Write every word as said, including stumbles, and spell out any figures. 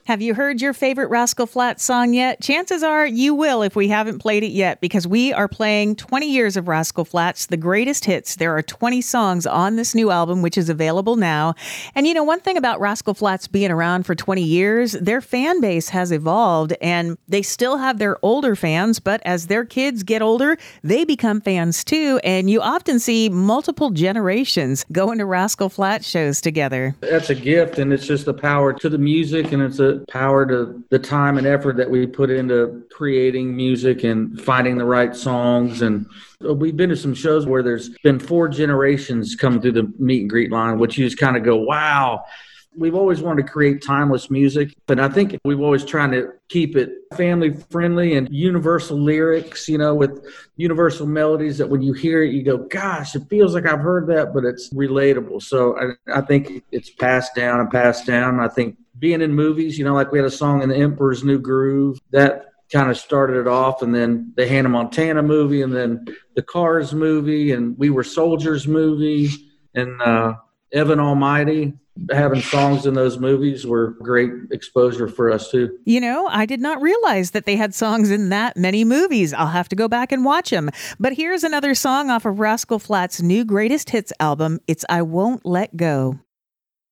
Have you heard your favorite Rascal Flatts song yet? Chances are you will if we haven't played it yet, because we are playing twenty years of Rascal Flatts, the greatest hits. There are twenty songs on this new album, which is available now. And you know, one thing about Rascal Flatts being around for twenty years, their fan base has evolved, and they still have their older fans, but as their kids get older, they become fans too. And you often see multiple generations going to Rascal Flatts shows together. That's a gift, and it's just a power to the music, and it's a power to the time and effort that we put into creating music and finding the right songs. And we've been to some shows where there's been four generations come through the meet and greet line, which you just kind of go, wow. We've always wanted to create timeless music, but I think we've always trying to keep it family friendly and universal lyrics, you know, with universal melodies that when you hear it, you go, gosh, it feels like I've heard that, but it's relatable. So I, I think it's passed down and passed down. I think being in movies, you know, like we had a song in The Emperor's New Groove that kind of started it off, and then the Hannah Montana movie, and then the Cars movie, and We Were Soldiers movie, and uh, Evan Almighty. Having songs in those movies were great exposure for us too. You know, I did not realize that they had songs in that many movies. I'll have to go back and watch them. But here's another song off of Rascal Flatts' new greatest hits album. It's I Won't Let Go.